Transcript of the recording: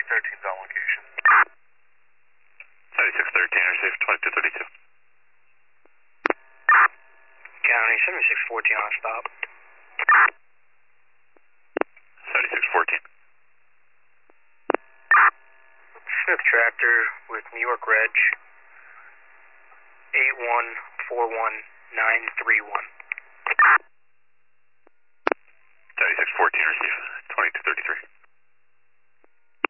13's on location. 7613, receive 2232. County 7614 on stop. 7614. Smith Tractor with New York Reg 8141931. 7614, receive 2233.